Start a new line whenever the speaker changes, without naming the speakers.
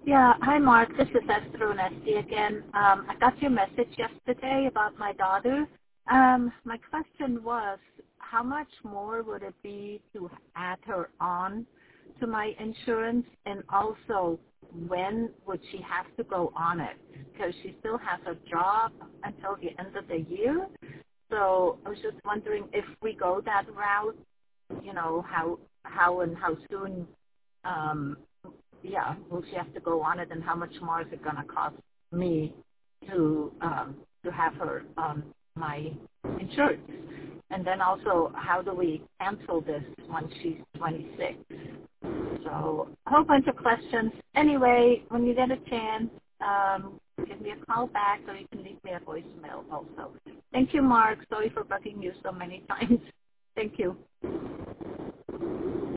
Yeah. Hi, Mark. This is Esther Onesti again. I got your message yesterday about my daughter. My question was, how much more would it be to add her on to my insurance, and also when would she have to go on it? Because she still has a job until the end of the year. So I was just wondering if we go that route, how soon um, will she have to go on it, and how much more is it going to cost me to have her on my insurance? And then also, how do we cancel this when she's 26? So a whole bunch of questions. Anyway, when you get a chance, give me a call back, or you can leave me a voicemail also. Thank you, Mark. Sorry for bugging you so many times. Thank you.